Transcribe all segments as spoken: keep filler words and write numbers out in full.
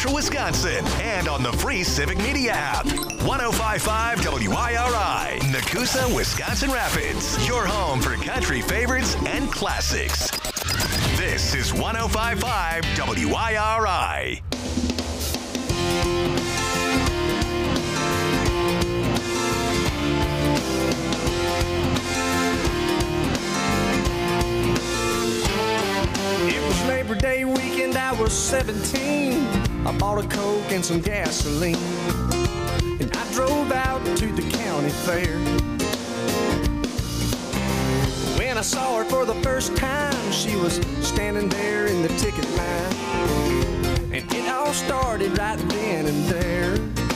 Central Wisconsin and on the free Civic Media app. one oh five point five W I R I, Nakusa, Wisconsin Rapids. Your home for country favorites and classics. This is one oh five point five W I R I. It was Labor Day weekend, I was seventeen. I bought a Coke and some gasoline, and I drove out to the county fair. When I saw her for the first time, she was standing there in the ticket line, and it all started right then and there.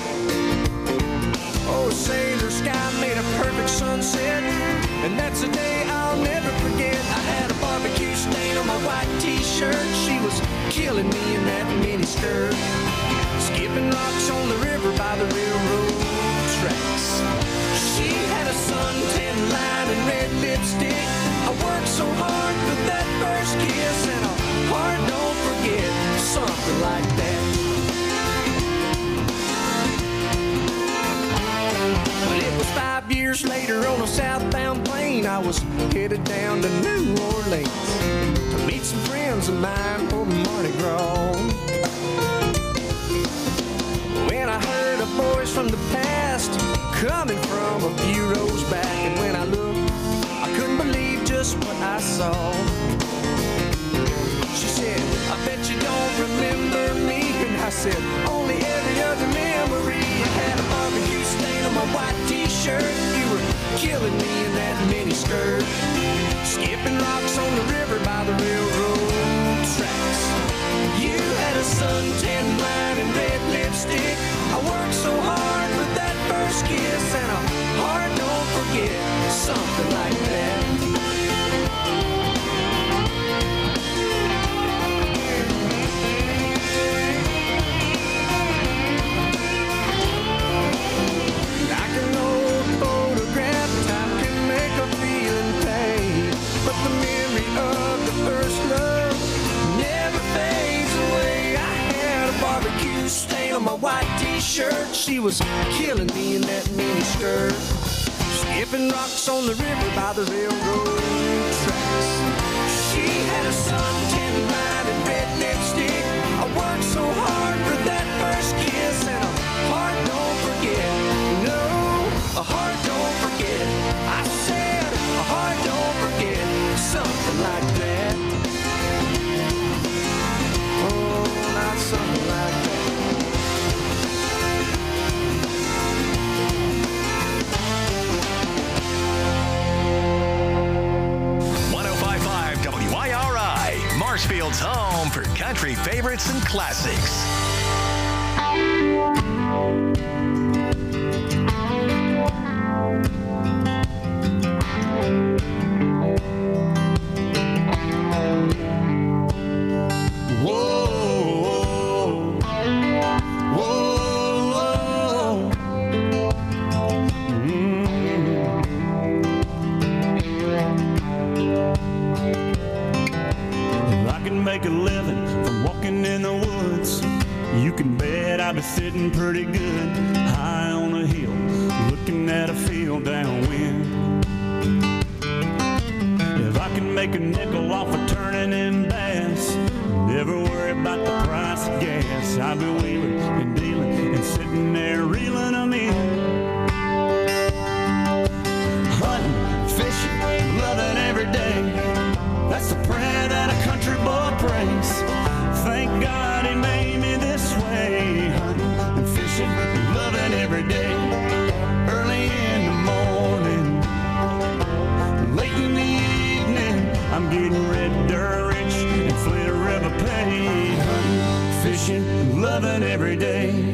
Oh, sailor sky made a perfect sunset, and that's a day I'll never forget. I had a barbecue stain on my white t-shirt. She was killing me in that mini skirt, skipping rocks on the river by the railroad tracks. She had a suntan line and red lipstick. I worked so hard for that first kiss, and a heart don't forget, something like that. But it was five years later on a southbound plane. I was headed down to New Orleans to meet some friends of mine for Mardi Gras. When I heard a voice from the past coming from a few rows back, and when I looked, I couldn't believe just what I saw. She said, I bet you don't remember me. And I said, only every other memory. I had a barbecue stain on my white t-shirt. You were killing me in that mini skirt, skipping rocks on the river by the railroad tracks. You had a suntan line and red lipstick. I worked so hard for that first kiss, and a heart don't forget, something like that. Like an old photograph, time can make a feeling fade, but the memory of the first love never fades away. I had a barbecue stain on my white t-shirt. She was killing me in that mini skirt, skipping rocks on the river by the railroad tracks. She had a suntan line and red lipstick. I worked so hard for that first kiss, and a heart don't forget. No, a heart don't forget. I said a heart don't forget, something like that. Oh, not something like that. one oh five point five W I R I, Marshfield's home for country favorites and classics. Whoa, whoa, whoa. Mm. I can make a living from walking in the woods. You can bet I'll be sitting pretty good high on a hill, looking at a field downwind. If I can make a nickel off of turning in bass, never worry about the price of gas. I'll be wheeling and dealing and sitting there reeling them in. Hunting, fishing, loving every day. That's the prayer that a country boy prays. Thank God he made me this way. Hunting and fishing, loving every day. Early in the morning, late in the evening, I'm getting red dirt rich and Flint River pay. Hunting, fishing, loving every day.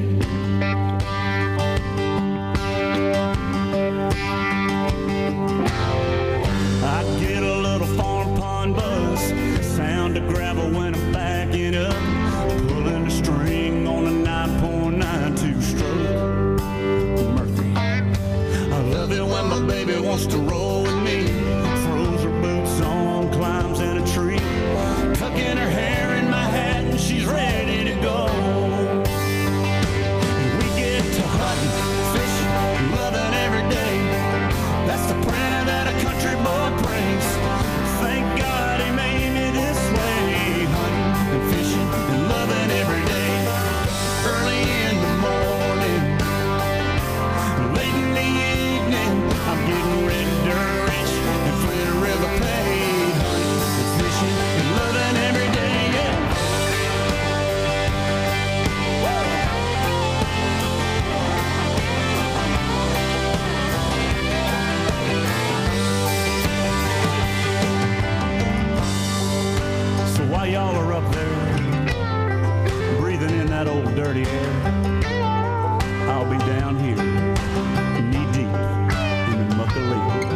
I get a little farm pond buzz, sound of gravel when I'm backing up, pulling the string on a nine point nine two stroke Murphy. I love it when my baby wants to roll with me, throws her boots on, climbs in a tree, tucking her hair in my hat and she's ready to go. dirty air, I'll be down here, knee deep in the muck of lead.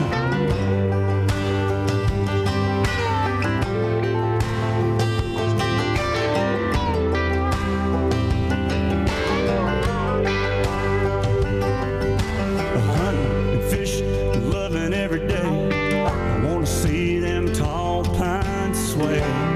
Hunting and fishing, loving every day. I want to see them tall pines sway.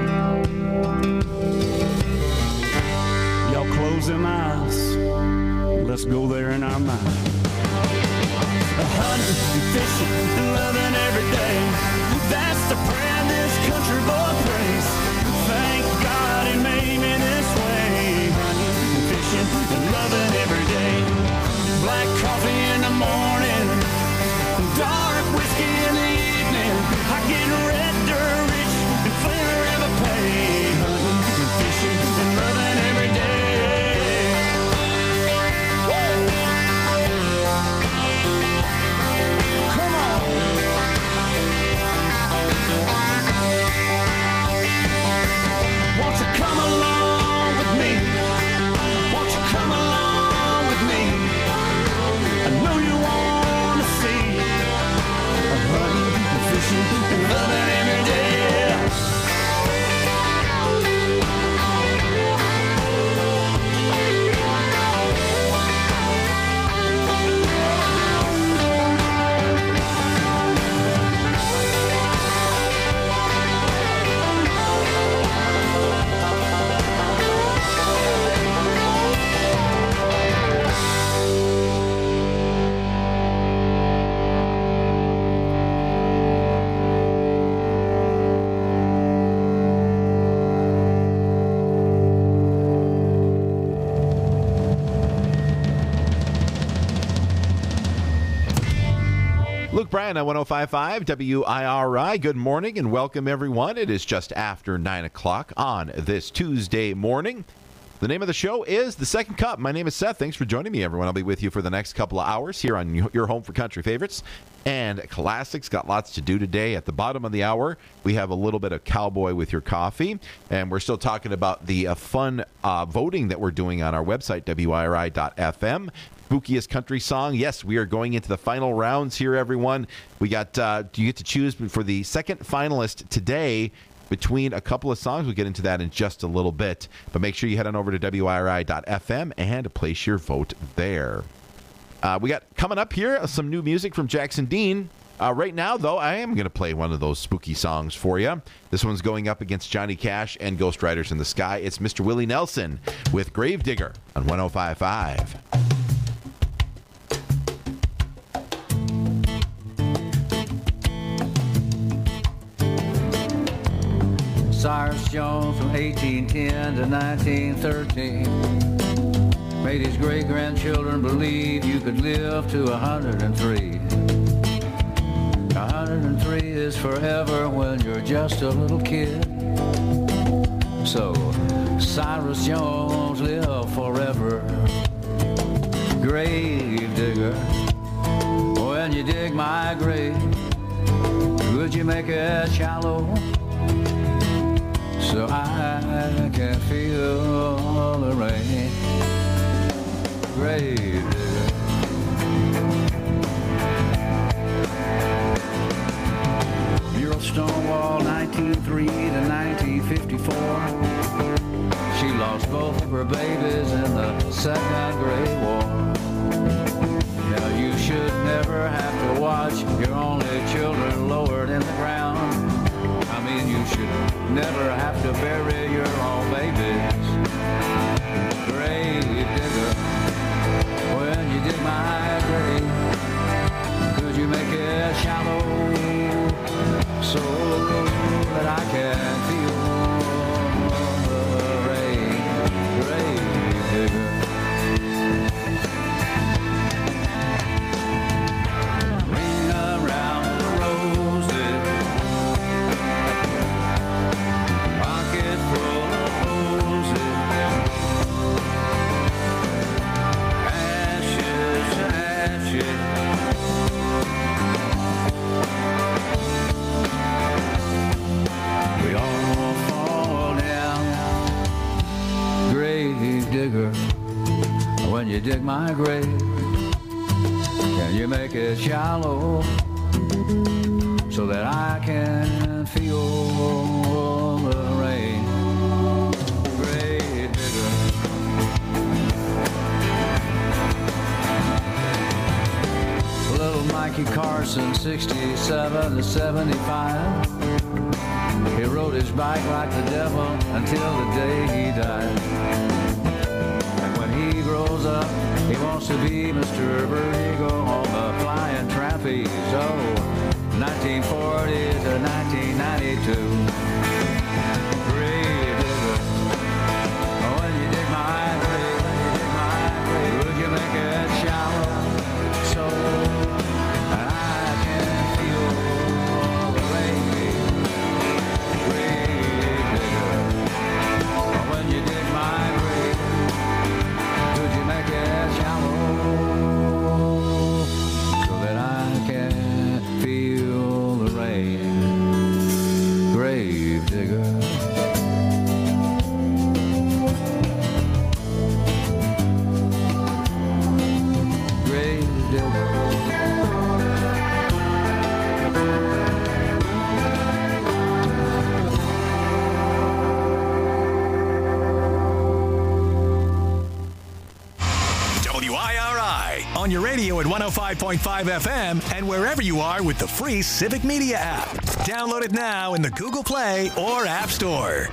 Y'all close them eyes. Let's go there in our mind. Hunting and fishing and loving every day. That's the prayer this country boy prays. Thank God he made me this way. Hunting and fishing and loving every day. Black coffee in the morning, dark whiskey in the evening. I get red dirt rich and flavor ever pay. Hunting and fishing and loving every day. Won't you come along with me? Won't you come along with me? I know you want to see a hunting and fishing and loving every day. Luke Bryan on one oh five point five W I R I. Good morning and welcome, everyone. It is just after nine o'clock on this Tuesday morning. The name of the show is The Second Cup. My name is Seth. Thanks for joining me, everyone. I'll be with you for the next couple of hours here on your home for country favorites and classics. Got lots to do today. At the bottom of the hour, we have a little bit of Cowboy with Your Coffee, and we're still talking about the uh, fun uh, voting that we're doing on our website, W I R I dot F M. Spookiest country song. Yes, we are going into the final rounds here, everyone. We got, uh, you get to choose for the second finalist today between a couple of songs. We'll get into that in just a little bit. But make sure you head on over to W I R I dot F M and place your vote there. Uh, we got coming up here some new music from Jackson Dean. Uh, right now, though, I am going to play one of those spooky songs for you. This one's going up against Johnny Cash and Ghost Riders in the Sky. It's Mister Willie Nelson with Gravedigger on one oh five point five. Cyrus Jones from eighteen ten to nineteen thirteen made his great-grandchildren believe you could live to one hundred three. one hundred three is forever when you're just a little kid. So Cyrus Jones lived forever. Grave digger, when you dig my grave, would you make it shallow so I can feel the rain? Grave digger. Muriel Stonewall, nineteen oh three to nineteen fifty-four. She lost both of her babies in the Second Great War. Now you should never have to watch your only children lowered in the ground. I mean, you should never have to bury your own babies. Grave digger, when you dig my grave, could you make it shallow so that I can feel the rain? Grave digger. Ring around the roses, pocket full of you dig my grave, can you make it shallow so that I can feel the rain? Grave digger. Little Mikey Carson, sixty-seven to seventy-five. He rode his bike like the devil until the day he died. And when he grows up, he wants to be Mister Vertigo on the flying trapeze. Oh, nineteen forty to nineteen ninety-two. Grave digger. Oh, when you dig my grave, when you dig my grave, would you make it shallow so that I can feel the rain? Grave digger. Oh, when you dig my grave, could you make it shallow so that I can feel the rain? Grave digger. Grave digger. W I R I on your radio at one oh five point five F M and wherever you are with the free Civic Media app. Download it now in the Google Play or App Store.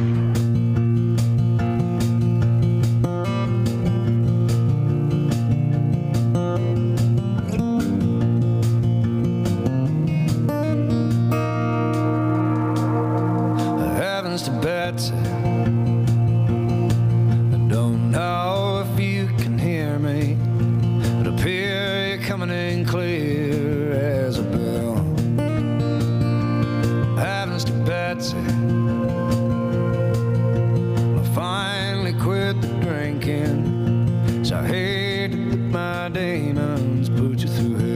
Heavens to Betsy, I don't know if you can hear me. It appears you're coming in clear as a bell. Heavens to Betsy, I finally quit the drinking, so I hate to put my demons put you through hell.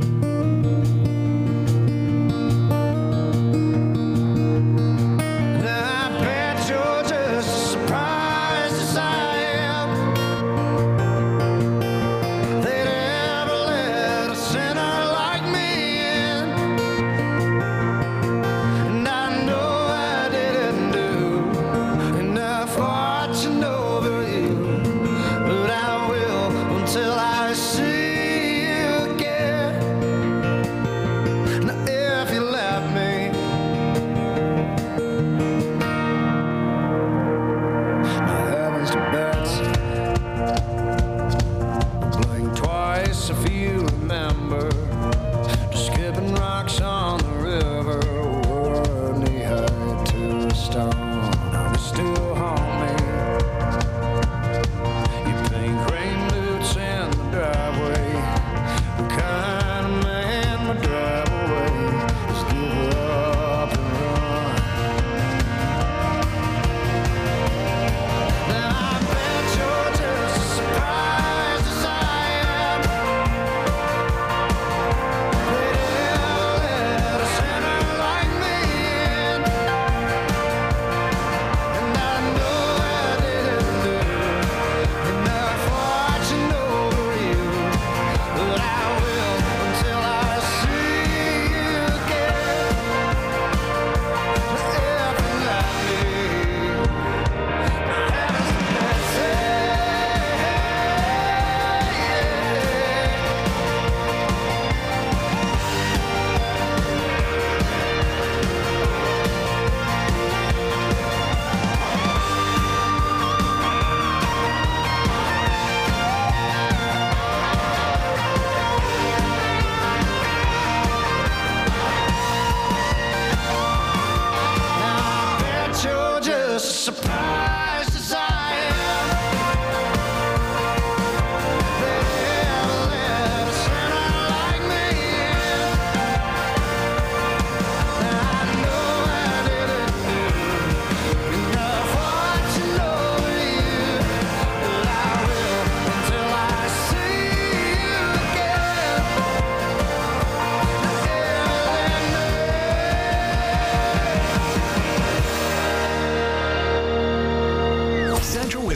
And I bet you're just as surprised as I am. They'd ever let a sinner like me in. And I know I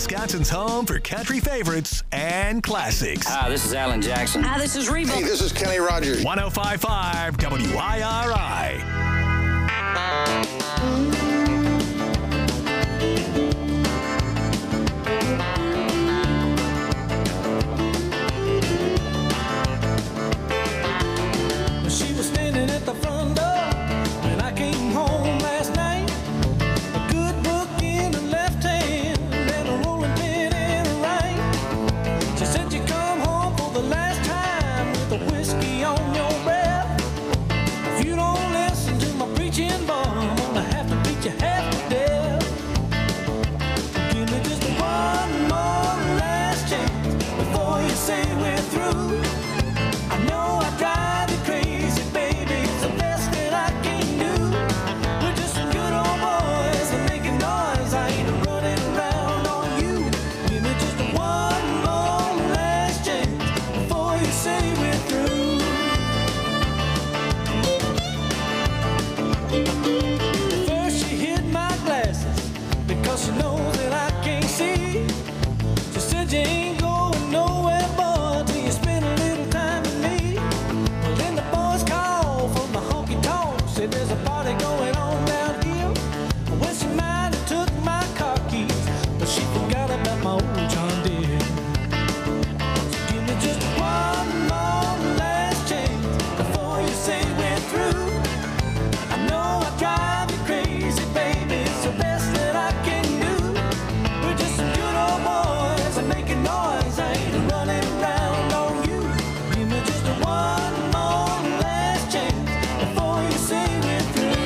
Wisconsin's home for country favorites and classics. Hi, this is Alan Jackson. Hi, this is Reba. Hey, this is Kenny Rogers. one oh five point five W I R I. She was standing at the front door when I came home last night. A good book in her left hand and a rolling pin in her right. She said you come home for the last time with a whiskey on your breath. If you don't listen to my preaching, boy, I'm gonna have to beat you half to death. Give me just one more last chance before you say we're through. I know I drive you crazy, baby. It's the best that I can do. We're just some good old boys and making noise. I ain't running around on you. Give me just one more last chance before you say we're through. First she hid my glasses because she knows that I can't see. She said you ain't going nowhere, boy, till you spend a little time with me. Well, then the boys called from the honky tonk, said there's a party going on down here. Well, she might have took my car keys, but she forgot about my old John Deere. So give me just one more last chance before you say we're through. I know I drive you crazy, baby. It's the best that I can do. We're just some good old boys and making noise. I ain't running around on you. Give me just one more last chance before you say we're through.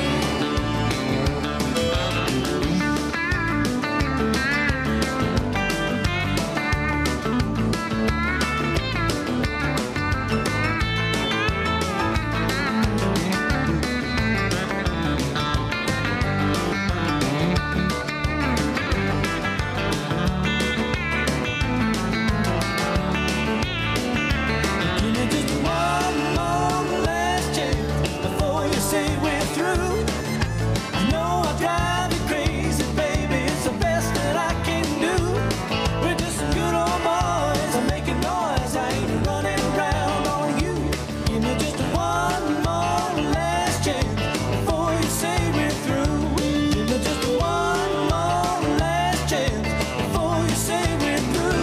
Give me just one more last chance before you say we're through. I know I drive you crazy, baby. It's the best that I can do. We're just some good old boys. I'm making noise. I ain't running around on you. Give me just one more last chance before you say we're through. Give me just one more last chance before you say we're through.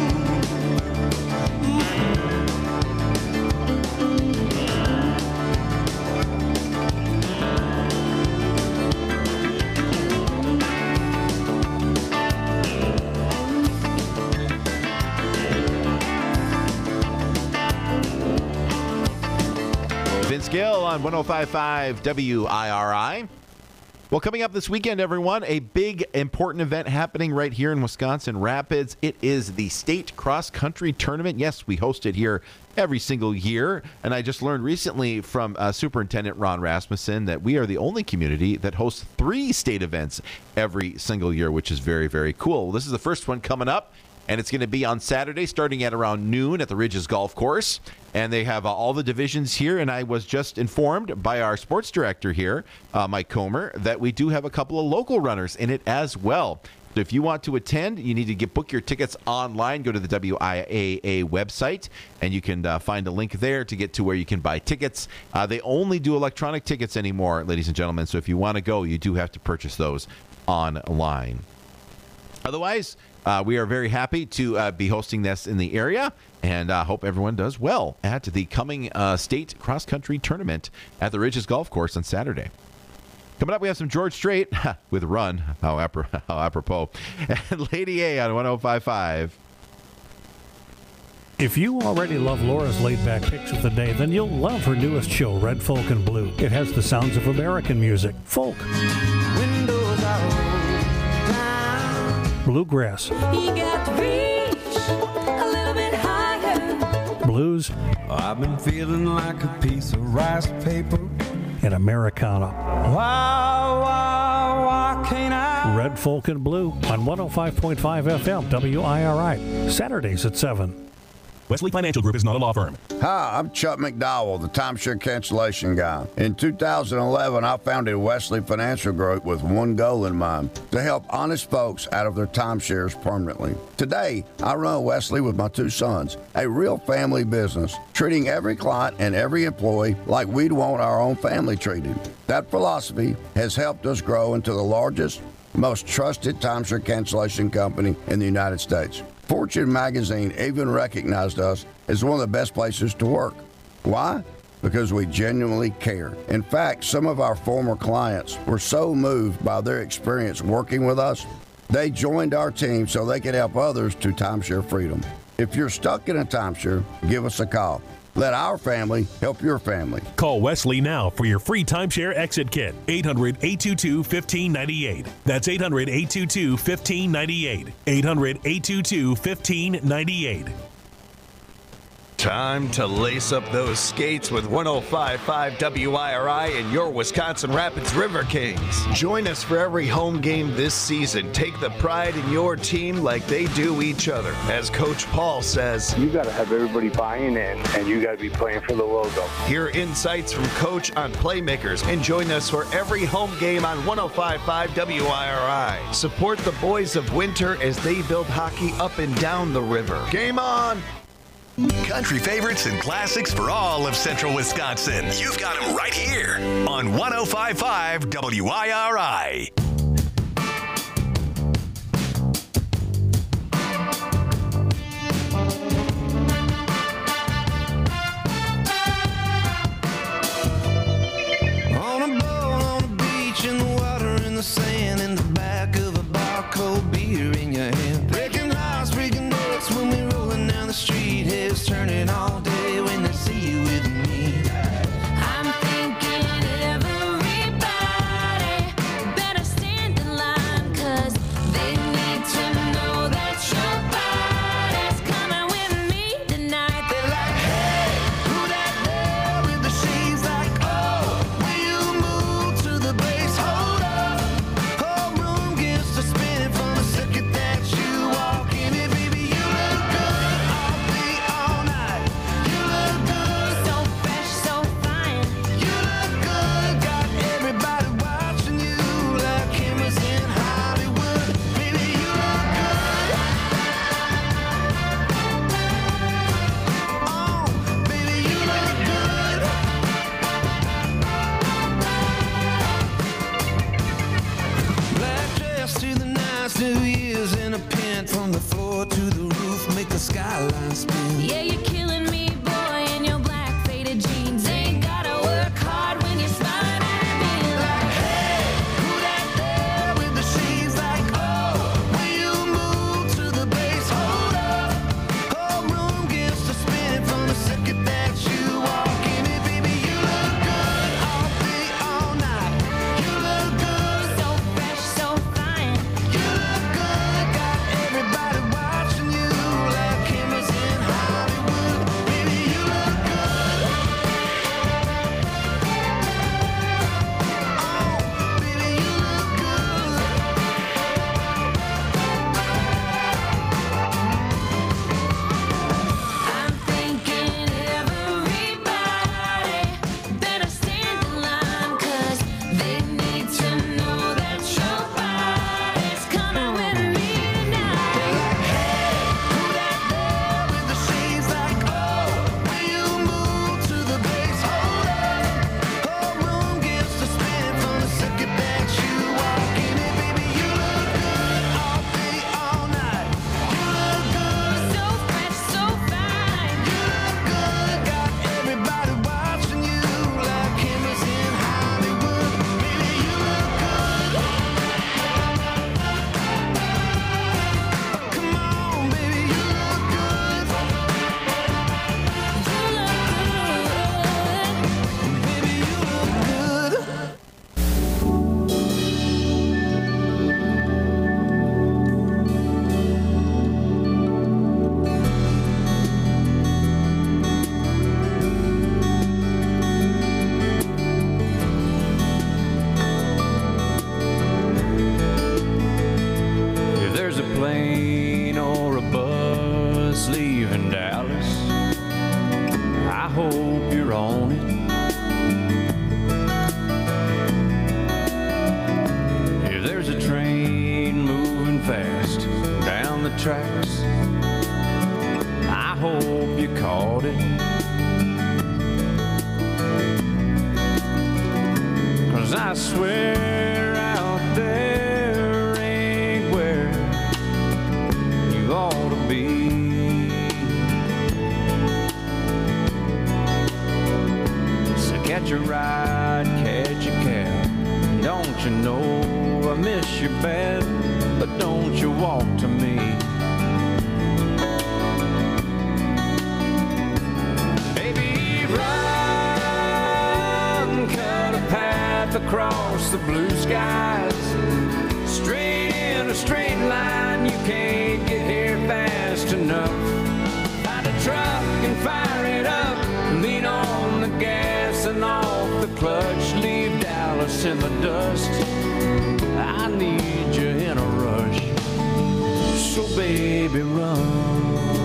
Vince Gill on one oh five point five W I R I. Well, coming up this weekend, everyone, a big, important event happening right here in Wisconsin Rapids. It is the State Cross Country Tournament. Yes, we host it here every single year. And I just learned recently from uh, Superintendent Ron Rasmussen that we are the only community that hosts three state events every single year, which is very, very cool. Well, this is the first one coming up. And it's going to be on Saturday, starting at around noon at the Ridges Golf Course. And they have uh, all the divisions here. And I was just informed by our sports director here, uh, Mike Comer, that we do have a couple of local runners in it as well. So if you want to attend, you need to get book your tickets online. Go to the W I A A website, and you can uh, find a link there to get to where you can buy tickets. Uh, they only do electronic tickets anymore, ladies and gentlemen. So if you want to go, you do have to purchase those online. Otherwise, uh, we are very happy to uh, be hosting this in the area, and I uh, hope everyone does well at the coming uh, state cross-country tournament at the Ridges Golf Course on Saturday. Coming up, we have some George Strait with Run, how, apro- how apropos, and Lady A on one oh five point five. If you already love Laura's laid-back picks of the day, then you'll love her newest show, Red Folk and Blue. It has the sounds of American music, folk, Windows are down. bluegrass, You got to reach a little bit higher. blues, I've been feeling like a piece of rice paper. and Americana. Why, why, why can't I? Red Folk and Blue on one oh five point five F M, W I R I, Saturdays at seven. Wesley Financial Group is not a law firm. Hi, I'm Chuck McDowell, the timeshare cancellation guy. In two thousand eleven, I founded Wesley Financial Group with one goal in mind, to help honest folks out of their timeshares permanently. Today, I run Wesley with my two sons, a real family business, treating every client and every employee like we'd want our own family treated. That philosophy has helped us grow into the largest, most trusted timeshare cancellation company in the United States. Fortune magazine even recognized us as one of the best places to work. Why? Because we genuinely care. In fact, some of our former clients were so moved by their experience working with us, they joined our team so they could help others to timeshare freedom. If you're stuck in a timeshare, give us a call. Let our family help your family. Call Wesley now for your free timeshare exit kit. eight hundred, eight two two, one five nine eight. That's eight hundred, eight two two, one five nine eight. eight hundred, eight two two, one five nine eight. Time to lace up those skates with one oh five point five W I R I and your Wisconsin Rapids River Kings. Join us for every home game this season. Take the pride in your team like they do each other. As Coach Paul says, you got to have everybody buying in, and you got to be playing for the logo. Hear insights from Coach on playmakers and join us for every home game on one oh five point five W I R I. Support the boys of Winter as they build hockey up and down the river. Game on! Country favorites and classics for all of Central Wisconsin. You've got them right here on one oh five point five W I R I. On a boat, on a beach, in the water, in the sand, in the back of a bar, cold beer in your hand. Breaking hearts, breaking necks when we rolling down the street. Heads turning all day when they see you with me. I'm thinking everybody better stand in line, 'cause they need to know that your body's coming with me tonight. They're like, hey, who that there with the shades? Like, oh, will you move to the bass? Hold up, whole room gets to spinning from the second that you walk in it. Baby, you look good all day, all night. You look good, So fresh, so fine. you look good. Got everybody watching you like cameras in Hollywood. Baby, you look good. Oh, baby, you look good. Black dress to the nines, New Year's in a pin. From the floor to the roof, make the skyline spin. Yeah, you're killing me, boy, in your black faded jeans. Ain't gotta work hard when you're smiling at me. Like, hey, who that there with the shades? Like, oh, will you move to the bass? Hold up, whole room gets to spinning from the second that you walk in it. Baby, you look good all day, all night. You look good, So fresh, so fine. you look good. Got everybody watching you like cameras in Hollywood. Baby, you look good. Oh, baby, you look good. I'm thinking everybody better stand in line, 'cause they need to know that your body's coming with me tonight. Who that there with the shades? Like, oh, will you move to the bass? Hold up, whole room gets to spinning from the second that you walk in it. Baby, you look good all day, all night. You look good, So fresh, so fine. you look good. Got everybody watching you like cameras in Hollywood. Baby, you look good. Come on, baby, you look good. You look good. Baby, you look good. If there's a plane or a bus leaving Dallas, tracks. I hope you caught it, 'cause I swear out there ain't where you ought to be. So catch a ride, catch a cab. Don't you know I miss you bad, but don't you walk to me. Baby, run, cut a path across the blue skies. Straight in a straight line, you can't get here fast enough. Find a truck and fire it up, lean on the gas and off the clutch. Leave Dallas in the dust, I need you in a rush. So baby, run.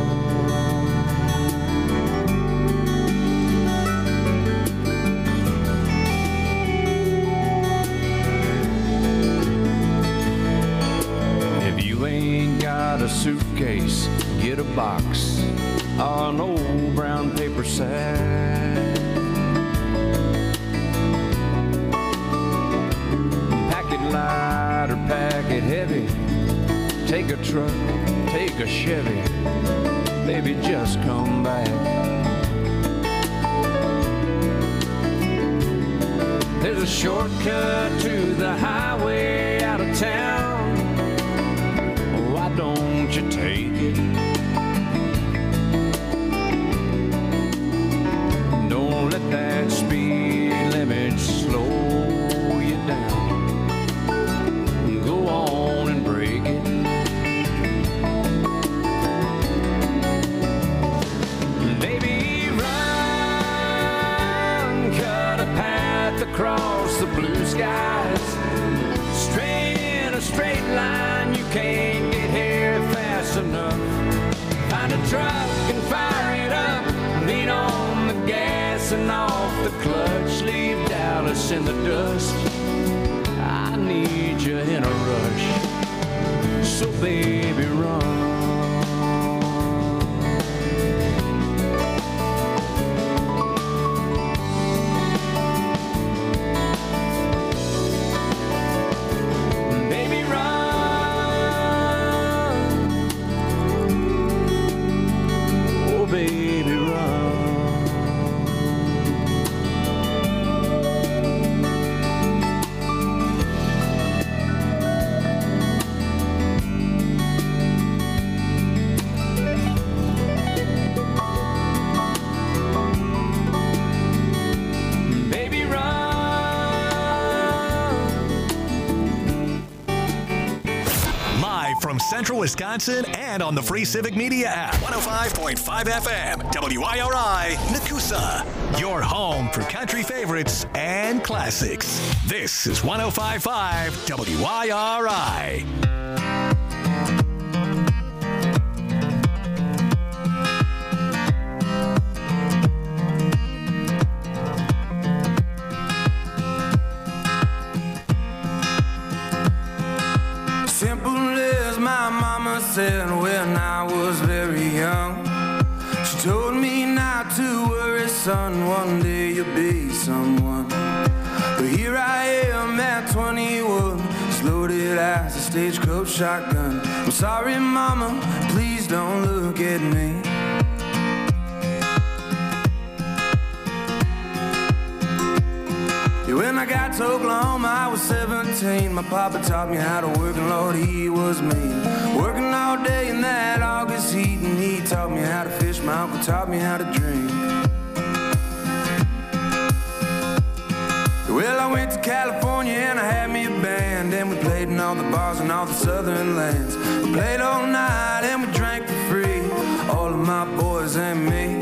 If you ain't got a suitcase, get a box or an old brown paper sack. Pack it light or pack it heavy. Take a truck, take a Chevy. Baby, just come back. There's a shortcut to the highway out of town. Why don't you take it? Don't let that speed limit slow you down. Go on and break it. Baby, run, cut a path across the blue skies. Straight in a straight line, you can't get here fast enough. Find a truck and fire it up, lean on the gas and off the clutch. Leave Dallas in the dust, I need you in a rush. So baby, run. Baby, run. Oh, baby, run. Baby, run. Live from Central Wisconsin and on the Free Civic Media app. one oh five point five F M, W I R I, Nakusa. Your home for country favorites and classics. This is one oh five point five W I R I. Simple as my mama said when I was very young. She told me not to worry, son, one day you'll be someone. But here I am at twenty-one, as loaded as a stagecoach shotgun. I'm sorry, mama, please don't look at me. When I got to Oklahoma, I was seventeen. My papa taught me how to work, and Lord, he was mean. Working all day in that August heat, and he taught me how to fish. My uncle taught me how to drink. Well, I went to California and I had me a band, and we played in all the bars in all the southern lands. We played all night and we drank for free, all of my boys and me.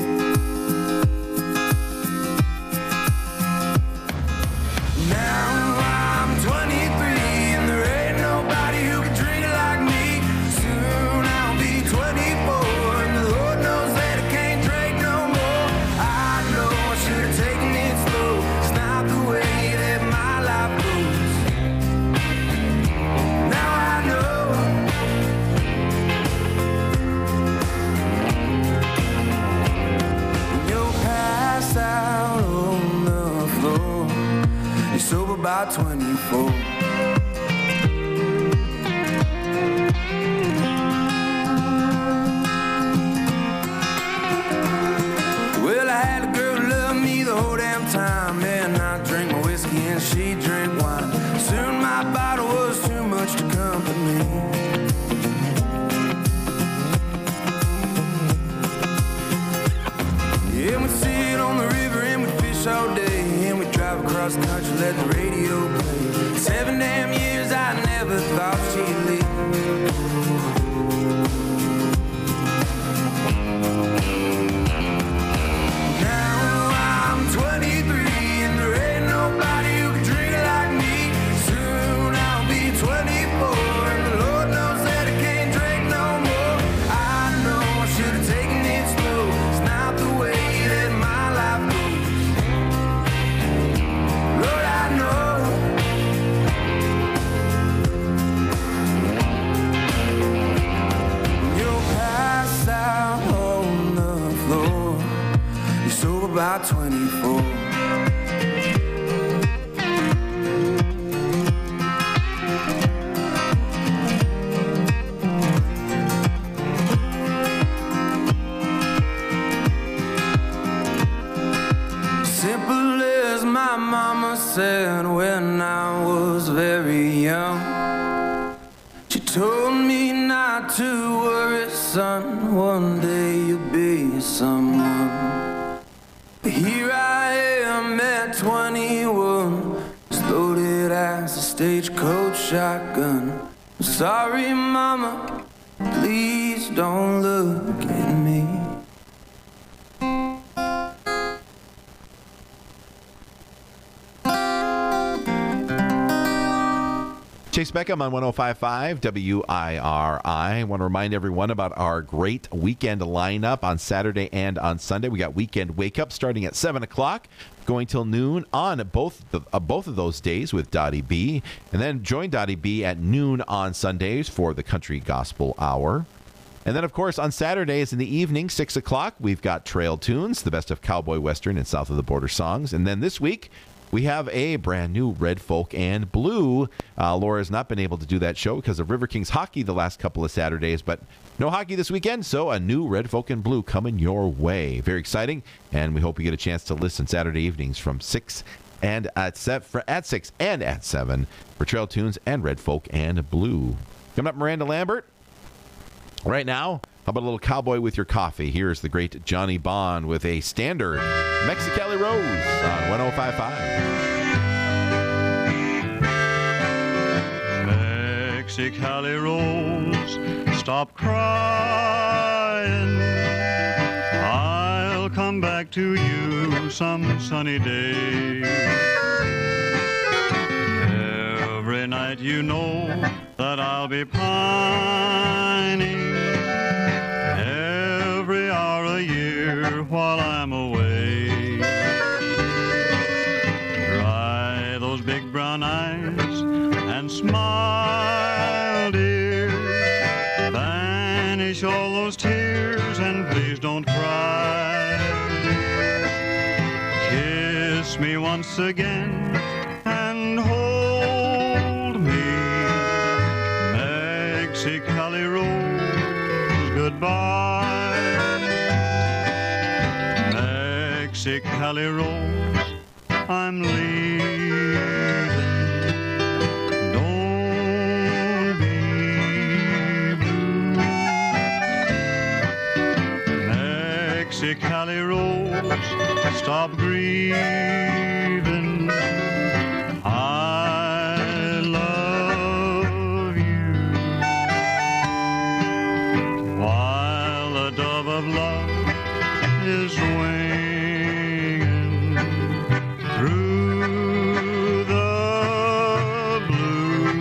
Now I'm twenty-three and there ain't nobody who can drink it like me. Soon I'll be twenty-four and the Lord knows that I can't drink no more. I know I should have taken it slow. It's not the way that my life goes. Now I know my bottle was too much to comfort me. Yeah, we'd sit on the river and we'd fish all day, and we'd drive across the country, let the radio play. Seven damn years I never thought she'd leave. About twenty-four. Simple as my mama said when I was very young. She told me not to worry, son, one day you'll be someone. Here I am at twenty-one, as loaded as a stagecoach shotgun. I'm sorry, mama, please don't look at me. Chase Beckham on one oh five point five W I R I. I want to remind everyone about our great weekend lineup on Saturday and on Sunday. We got Weekend Wake Up starting at seven o'clock, going till noon on both the, uh, both of those days with Dottie B. And then join Dottie B at noon on Sundays for the Country Gospel Hour. And then, of course, on Saturdays in the evening, six o'clock, we've got Trail Tunes, the best of cowboy, western, and south of the border songs. And then this week, we have a brand new Red Folk and Blue. Uh, Laura's not been able to do that show because of River Kings hockey the last couple of Saturdays, but no hockey this weekend, so a new Red Folk and Blue coming your way. Very exciting, and we hope you get a chance to listen Saturday evenings from six and at seven, at six and at seven for Trail Tunes and Red Folk and Blue. Coming up, Miranda Lambert. Right now, how about a little cowboy with your coffee? Here's the great Johnny Bond with a standard Mexicali Rose on one oh five point five. Mexicali Rose, stop crying. I'll come back to you some sunny day. Every night you know that I'll be pining. Every hour a year while I'm away. Dry those big brown eyes and smile, dear. Banish all those tears and please don't cry. Kiss me once again and hold me. Mexicali Rose, goodbye. Mexicali Rose, I'm leaving. Don't be blue. Mexicali Rose, stop grieving. I love you. While the dove of love is winging through the blue,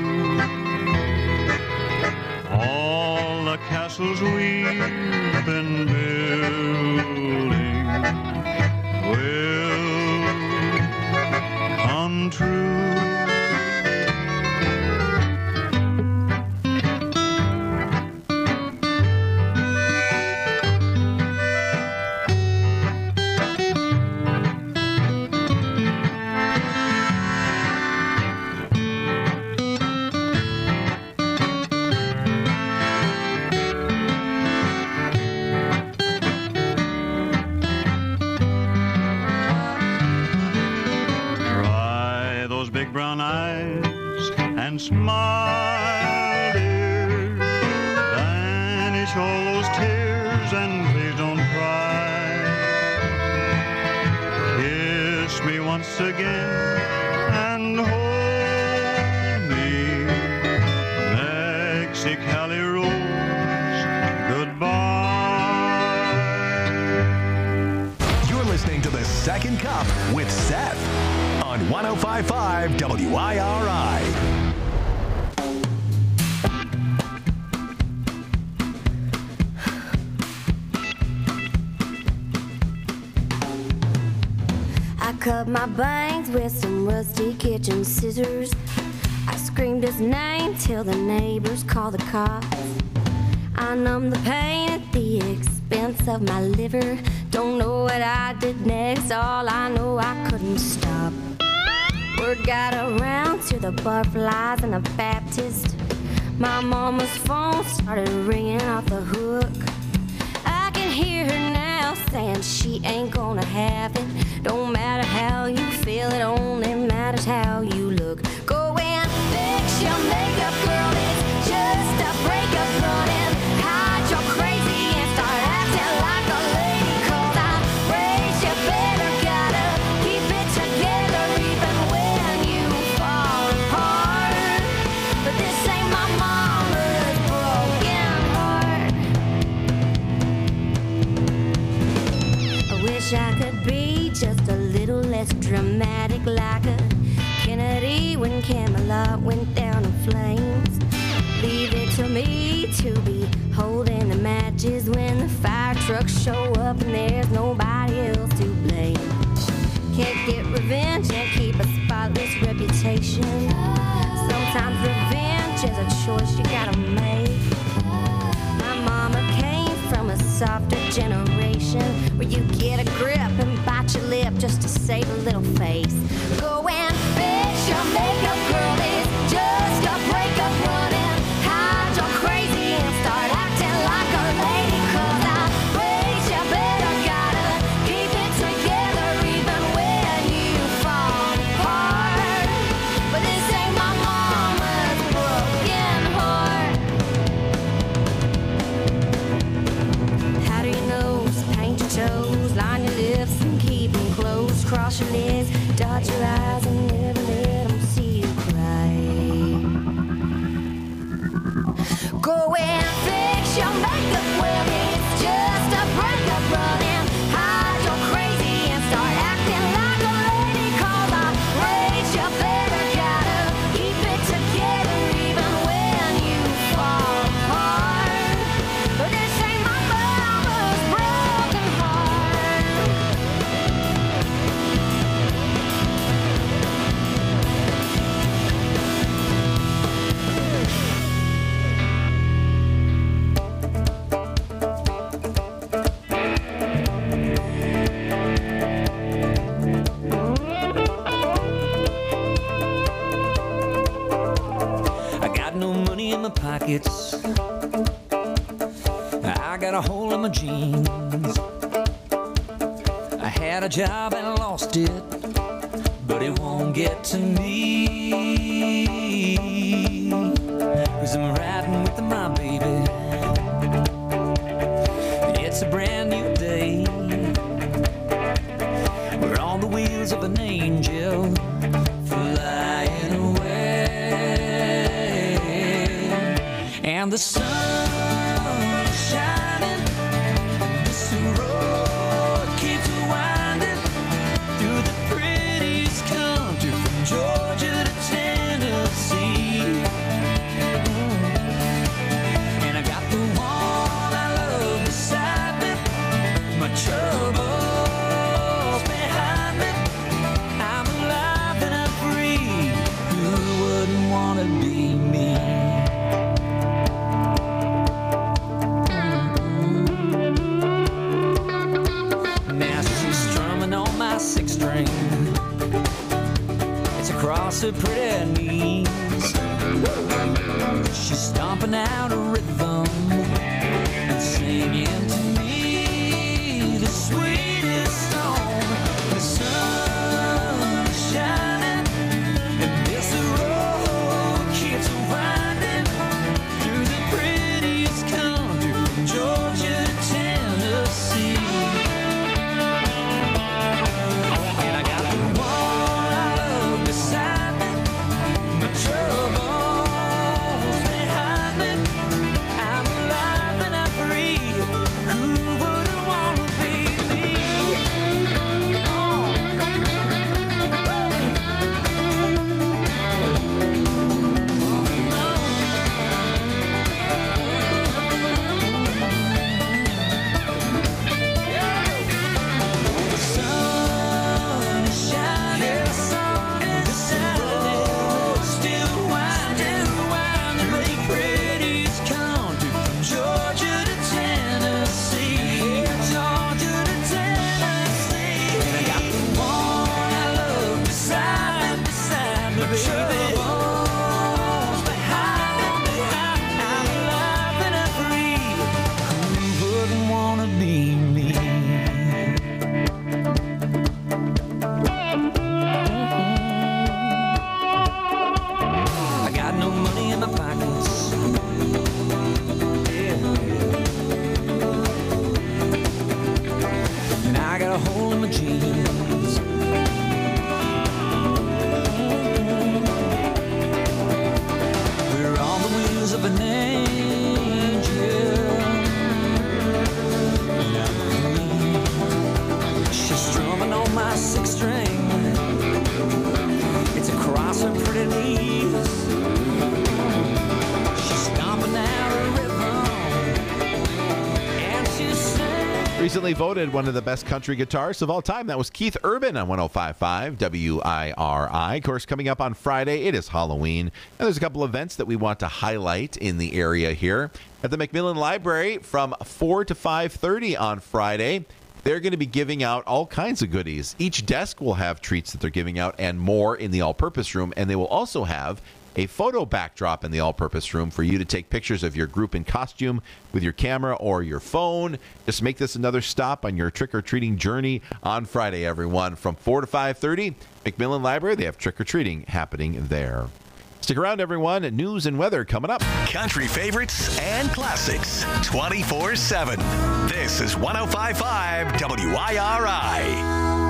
all the castles we've been building will come true. and smile, dear. Banish all those tears and please don't cry. Kiss me once again and hold me. Mexicali Rose, goodbye. You're listening to The Second Cup with Seth on one oh five point five W I R I. I cut my bangs with some rusty kitchen scissors. I screamed his name till the neighbors called the cops. I numbed the pain at the expense of my liver. Don't know what I did next, all I know I couldn't stop. Word got around to the Barflies and the Baptist. My mama's phone started ringing off the hook. I can hear her now saying she ain't gonna have it. Don't matter how you feel, it only matters how you look. Go and fix your makeup, girl, it's just a breakup running. Hide your crazy and start acting like a lady. Cause I raised you better, gotta keep it together even when you fall apart. But this ain't my mama's broken heart. I wish I could be just a little less dramatic, like a Kennedy when Camelot went down in flames. Leave it to me to be holding the matches when the fire trucks show up and there's nobody else to blame. Can't get revenge and keep a spotless reputation. Sometimes revenge is a choice you gotta make. My mama came from a softer generation where you get a grip and bite your lip just to save a little face. Go and fix your makeup, girl, it's just a breakup running. Hide your crazy and start acting like a lady. Cause I raised you better, gotta keep it together even when you fall apart. But this ain't my mama's broken heart. How do you know? Paint your toes, line your lips and keep them closed. Cross your legs, dot your eyes and never let them see you cry. Go and fix your makeup, well it's just a breakup running. Hide your crazy and start acting like a lady. Cause I raised you better, gotta keep it together even when you fall apart. But this ain't my mama's broken heart. I got no money in my pockets. I got a hole in my jeans. I had a job and I lost it, but it won't get to me. Cause I'm riding with my baby. It's a brand new day. We're on the wheels of an angel flying away. And the sun is shining. This road keeps winding through the prettiest country from Georgia to Tennessee. And I got the one I love beside me. My troubles behind me. I'm alive and I'm free. Who wouldn't want to be me? Now she's strumming on my six string. It's across her pretty knees. She's stomping out a rhythm and singing to me the sweetest song. The sun is shining and this road keeps Recently voted one of the best country guitarists of all time. That was Keith Urban on one oh five point five W I R I. Of course, coming up on Friday, it is Halloween. And there's a couple events that we want to highlight in the area here. At the Macmillan Library from four to five thirty on Friday, they're going to be giving out all kinds of goodies. Each desk will have treats that they're giving out and more in the all-purpose room. And they will also have a photo backdrop in the all-purpose room for you to take pictures of your group in costume with your camera or your phone. Just make this another stop on your trick-or-treating journey on Friday, everyone. From four to five thirty, Macmillan Library, they have trick-or-treating happening there. Stick around, everyone. News and weather coming up. Country favorites and classics twenty-four seven. This is one oh five point five W I R I.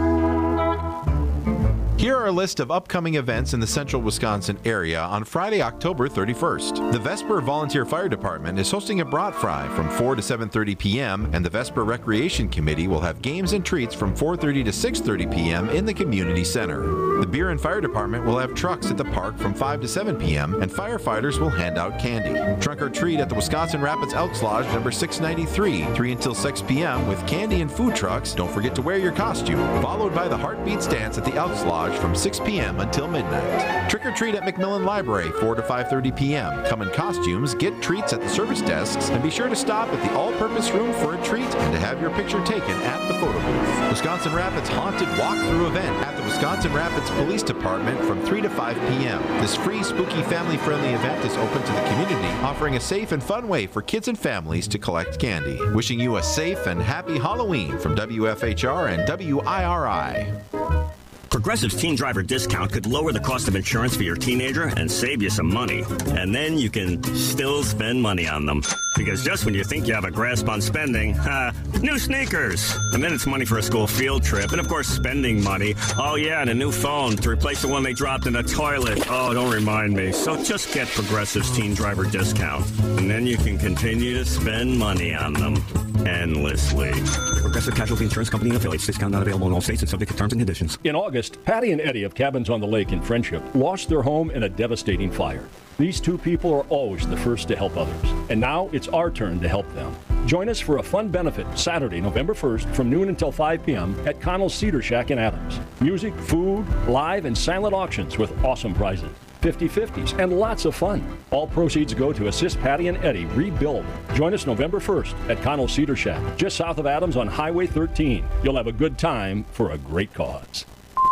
Here are a list of upcoming events in the central Wisconsin area on Friday, October thirty-first. The Vesper Volunteer Fire Department is hosting a brat fry from four to seven thirty p.m., and the Vesper Recreation Committee will have games and treats from four thirty to six thirty p.m. in the community center. The Beer and Fire Department will have trucks at the park from five to seven p.m., and firefighters will hand out candy. Trunk or treat at the Wisconsin Rapids Elks Lodge number six ninety-three, three until six p.m. with candy and food trucks. Don't forget to wear your costume. Followed by the Heartbeats Dance at the Elks Lodge from six p.m. until midnight. Trick or treat at Macmillan Library, four to five thirty p.m. Come in costumes, get treats at the service desks, and be sure to stop at the all-purpose room for a treat and to have your picture taken at the photo booth. Wisconsin Rapids Haunted Walkthrough event at the Wisconsin Rapids Police Department from three to five p.m. This free, spooky, family-friendly event is open to the community, offering a safe and fun way for kids and families to collect candy. Wishing you a safe and happy Halloween from W F H R and W I R I. Progressive's Teen Driver discount could lower the cost of insurance for your teenager and save you some money. And then you can still spend money on them. Because just when you think you have a grasp on spending, uh, new sneakers. And then it's money for a school field trip. And of course, spending money. Oh yeah, and a new phone to replace the one they dropped in the toilet. Oh, don't remind me. So just get Progressive's Teen Driver discount. And then you can continue to spend money on them endlessly. Progressive Casualty Insurance Company and affiliates. Discount not available in all states and subject to terms and conditions. In August, Patty and Eddie of Cabins on the Lake in Friendship lost their home in a devastating fire. These two people are always the first to help others, and now it's our turn to help them. Join us for a fun benefit Saturday, November first from noon until five p.m. at Connell's Cedar Shack in Adams. Music, food, live and silent auctions with awesome prizes, fifty-fifties, and lots of fun. All proceeds go to assist Patty and Eddie rebuild. Join us November first at Connell's Cedar Shack, just south of Adams on Highway thirteen. You'll have a good time for a great cause.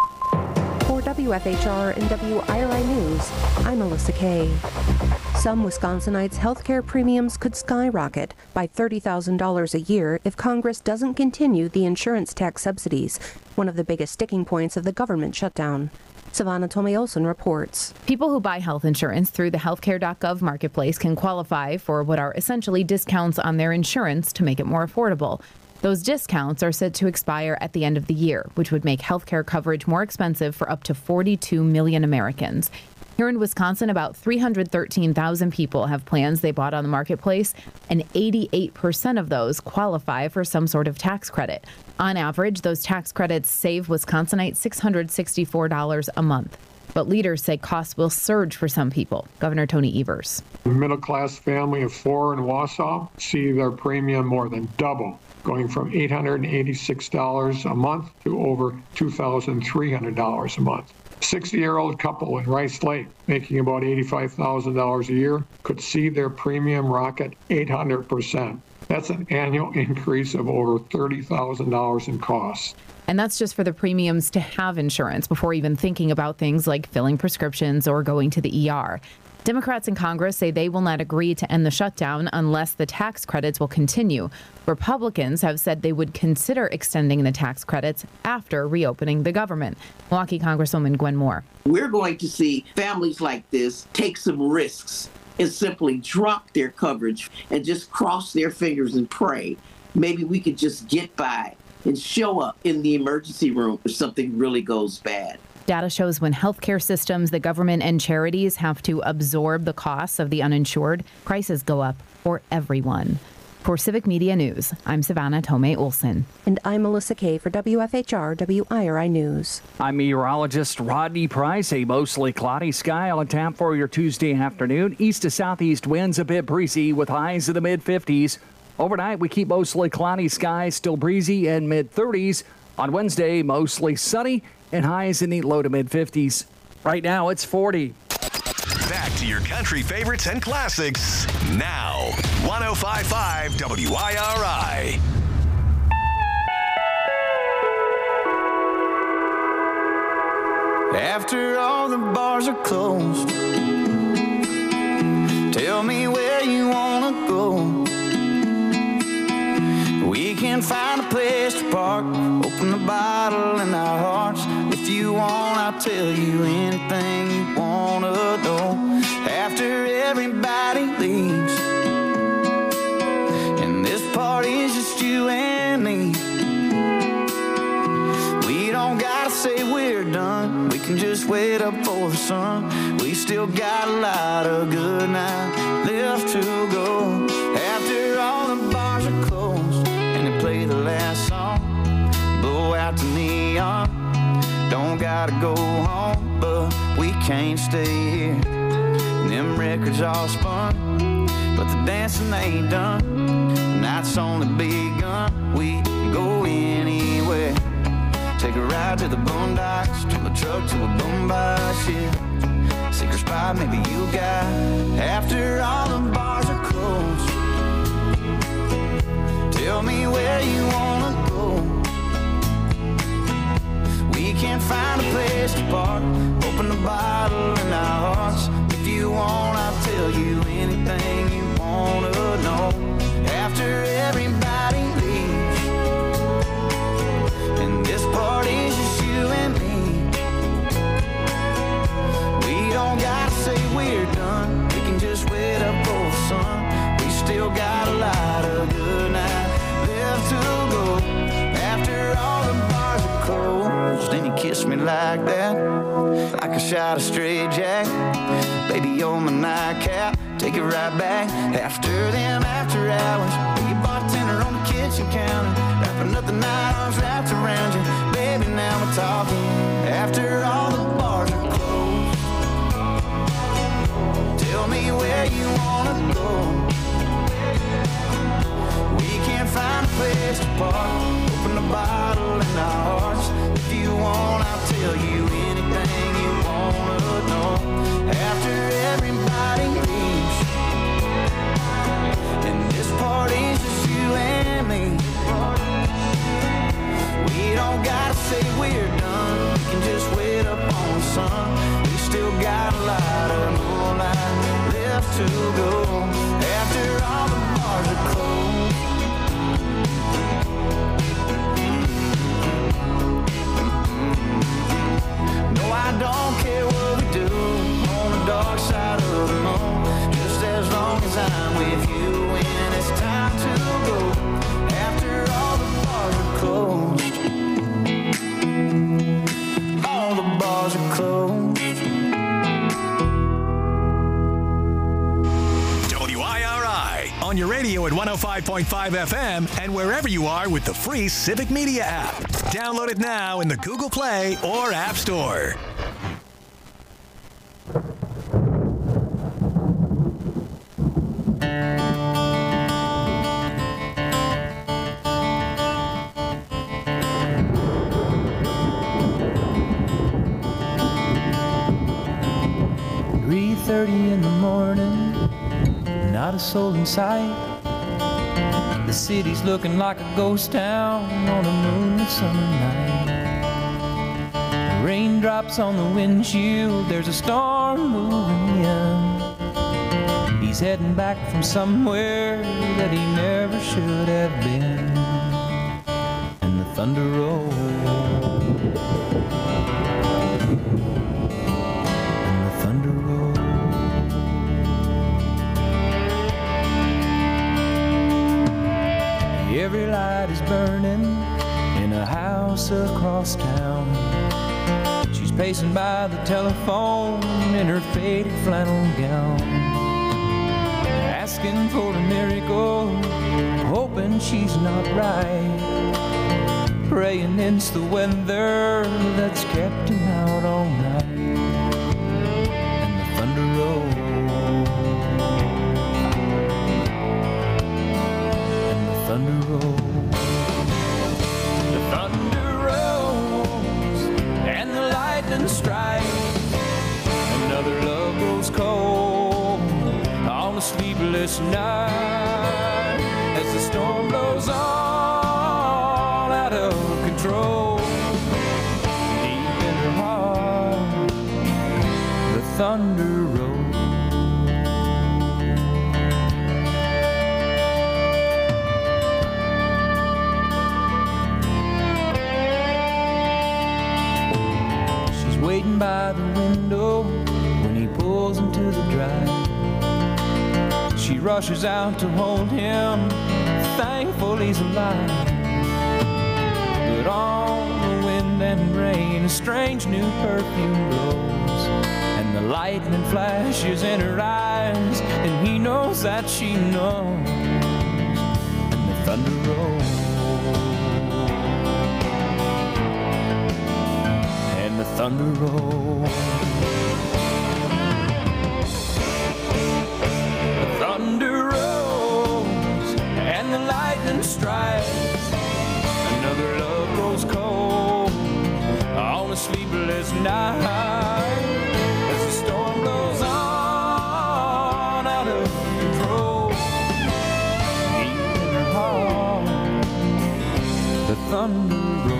For W F H R and W I R I News, I'm Melissa Kay. Some Wisconsinites' health care premiums could skyrocket by thirty thousand dollars a year if Congress doesn't continue the insurance tax subsidies, one of the biggest sticking points of the government shutdown. Savannah Tomei-Olsen reports. People who buy health insurance through the healthcare dot gov marketplace can qualify for what are essentially discounts on their insurance to make it more affordable. Those discounts are set to expire at the end of the year, which would make healthcare coverage more expensive for up to forty-two million Americans. Here in Wisconsin, about three hundred thirteen thousand people have plans they bought on the marketplace, and eighty-eight percent of those qualify for some sort of tax credit. On average, those tax credits save Wisconsinites six hundred sixty-four dollars a month. But leaders say costs will surge for some people. Governor Tony Evers. A middle-class family of four in Wausau see their premium more than double, going from eight hundred eighty-six dollars a month to over two thousand three hundred dollars a month. sixty-year-old couple in Rice Lake making about eighty-five thousand dollars a year could see their premium rocket eight hundred percent. That's an annual increase of over thirty thousand dollars in costs. And that's just for the premiums to have insurance before even thinking about things like filling prescriptions or going to the E R. Democrats in Congress say they will not agree to end the shutdown unless the tax credits will continue. Republicans have said they would consider extending the tax credits after reopening the government. Milwaukee Congresswoman Gwen Moore. We're going to see families like this take some risks and simply drop their coverage and just cross their fingers and pray. Maybe we could just get by and show up in the emergency room if something really goes bad. Data shows when healthcare systems, the government, and charities have to absorb the costs of the uninsured, prices go up for everyone. For Civic Media News, I'm Savannah Tomei-Olsen. And I'm Melissa Kay for W F H R W I R I News. I'm meteorologist Rodney Price. A mostly cloudy sky on tap for your Tuesday afternoon. East to southeast winds a bit breezy with highs in the mid fifties. Overnight, we keep mostly cloudy skies, still breezy and mid thirties. On Wednesday, mostly sunny and highs in the low to mid fifties. Right now, it's forty. Back to your country favorites and classics now. one oh five point five W I R I. After all the bars are closed, tell me where you wanna go. We can find a place to park, open a bottle in our hearts. If you want, I'll tell you anything you wanna know. After everybody leaves, and this party's just you and me, we don't gotta say we're done. We can just wait up for the sun. We still got a lot of good night left to go. After all the bars are closed and they play the last song, blow out the neon. Don't gotta go home, but we can't stay here. Them records all spun, but the dancing ain't done. The night's only begun. We can go anywhere. Take a ride to the boondocks, turn the truck to a boombox, yeah. Secret spot maybe you got. After all the bars are closed, tell me where you wanna go. We can't find a place to park, open a bottle in our hearts. If you want, I'll tell you anything you wanna know. After everybody leaves, and this party's just you and me, we don't gotta say we're done. We can just wait up for the sun. We still got a lot of good night left to go. After all the bars are closed, then you kiss me like that, like a shot of straight jack. Baby, on my nightcap, take it right back. After them after hours, be a bartender on the kitchen counter, wrapping up the night, arms wrapped around you. Baby, now we're talking. After all the bars are closed, tell me where you wanna go. We can't find a place to park, open a bottle in our hearts. If you want, I'll tell you anything you wanna know. After everybody leaves, and this party's just you and me, we don't gotta say we're done. We can just wait up on the sun. We still got a lot of moonlight left to go. After all the bars are closed, no, I don't care what we do on the dark side of the moon, just as long as I'm with you when it's time to go. After all the bars are closed, all the bars are closed. W I R I on your radio at one oh five point five F M and wherever you are with the free Civic Media app. Download it now in the Google Play or App Store. three thirty in the morning, not a soul in sight. The city's looking like a ghost town on a moonlit summer night. Raindrops on the windshield, there's a storm moving in. He's heading back from somewhere that he never should have been. And the thunder rolls, and the thunder rolls. Every light is burning in a house across town. She's pacing by the telephone in her faded flannel gown, asking for a miracle, hoping she's not right, praying it's the weather that's kept him out all night. And the thunder rolls, and a sleepless night as the storm blows on out of control. Deep in her heart, the thunder rolls. She's waiting by the window when he pulls into the drive. She rushes out to hold him, thankful he's alive. But on the wind and rain, a strange new perfume blows, and the lightning flashes in her eyes, and he knows that she knows, and the thunder rolls, and the thunder rolls. Thunder rolls and the lightning strikes. Another love grows cold on a sleepless night as the storm blows on out of control. Deep in her heart, the thunder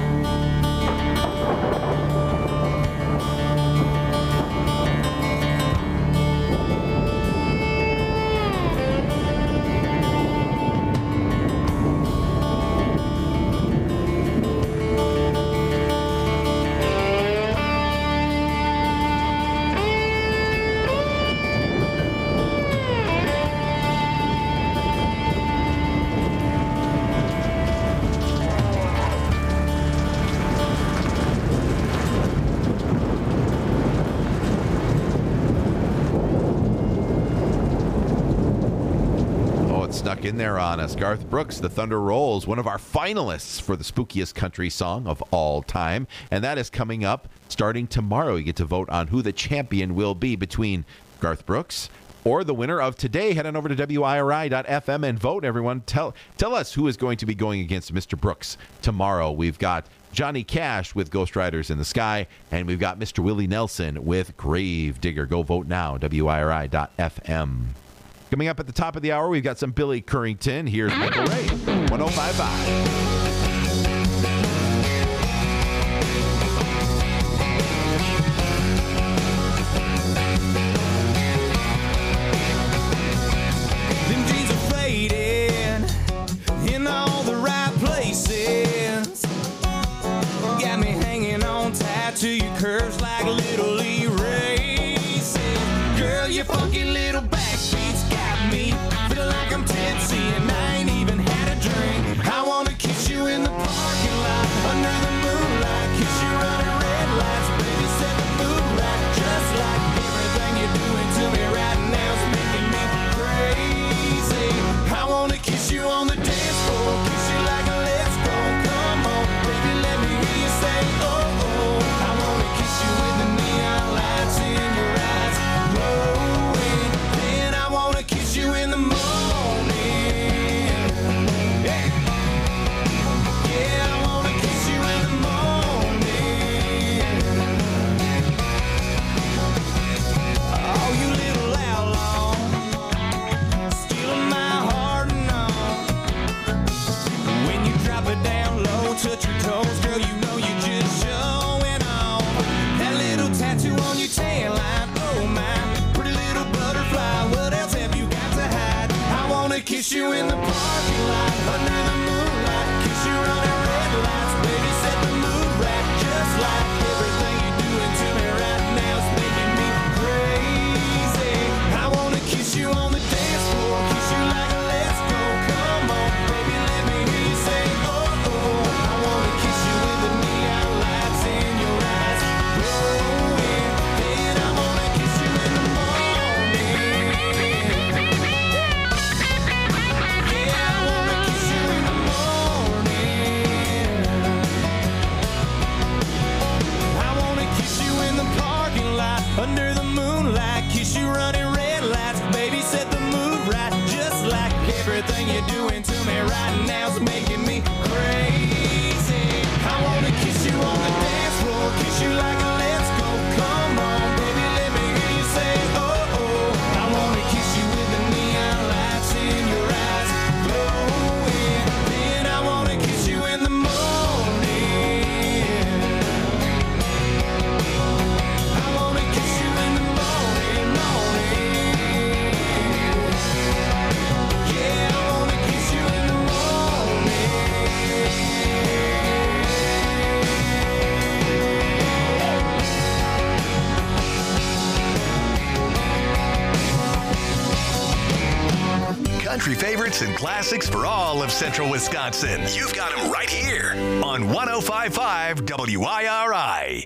snuck in there on us. Garth Brooks, The Thunder Rolls, one of our finalists for the spookiest country song of all time. And that is coming up starting tomorrow. You get to vote on who the champion will be between Garth Brooks or the winner of today. Head on over to W I R I dot F M and vote, everyone. Tell, tell us who is going to be going against Mister Brooks tomorrow. We've got Johnny Cash with Ghost Riders in the Sky, and we've got Mister Willie Nelson with Grave Digger. Go vote now, W I R I dot F M. Coming up at the top of the hour, we've got some Billy Currington. Here's Michael Ray, one oh five point five. To your curves like little erasers. Girl, your funky little backbeats got me feeling like I'm tipsy and I ain't even had a drink. I wanna kiss you in the parking lot under the moonlight, kiss you running red lights, baby, set the mood right, just like everything you're doing to me right now is making me crazy. I wanna kiss you on the dance floor, kiss you like a let's go, come on, baby, let me hear you say oh. You in the morning, yeah, yeah, I wanna kiss you in the morning. Oh, you little outlaw, stealing my heart and all. When you drop it down low, touch your toes, girl, you know you're just showing off. That little tattoo on your tailline, oh my, pretty little butterfly. What else have you? Kiss you in the parking lot under the moonlight, kiss you running red lights, baby, set the mood right, just like everything you're doing to me right now is making me crazy. I wanna kiss you on the dance floor, kiss you like a let's go, come on, baby, let me hear you say oh oh. I wanna kiss you with the neon lights in your eyes glowing, then I wanna kiss you in the morning. Yeah, I wanna kiss you in the morning. country favorites and classics for all of central Wisconsin. You've got them right here on one oh five point five W I R I.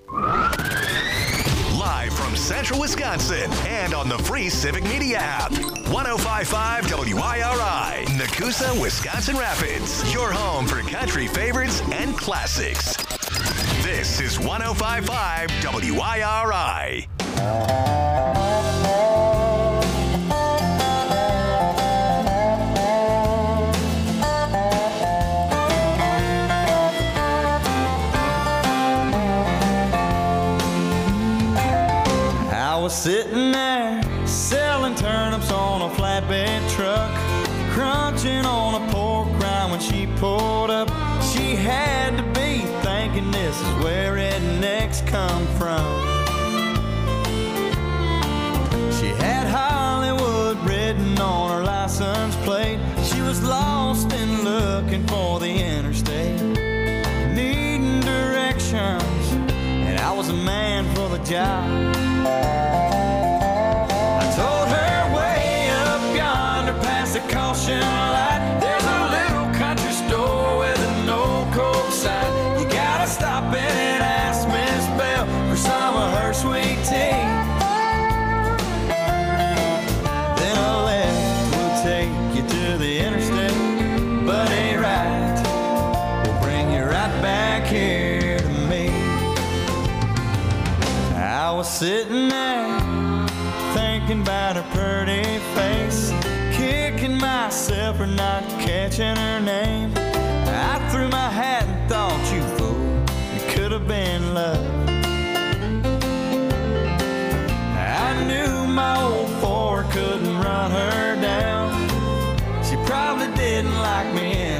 Live from central Wisconsin and on the free Civic Media app. one oh five point five W I R I, Nakusa, Wisconsin Rapids. Your home for country favorites and classics. This is one oh five point five W I R I. I was sitting there selling turnips on a flatbed truck, crunching on a pork rind when she pulled up. She had to be thinking this is where rednecks come from. She had Hollywood written on her license plate. She was lost and looking for the interstate, needing directions, and I was a man for the job. I told her way up yonder past the caution light, there's a little country store with a no coke sign. You gotta stop in and ask Miss Bell for some of her sweet tea. Then a left will take you to the interstate, but a right will bring you right back here to me. I was sitting there thinking about her pretty face, kicking myself for not catching her name. I threw my hat and thought, you fool, it could have been love. I knew my old Ford couldn't run her down. She probably didn't like me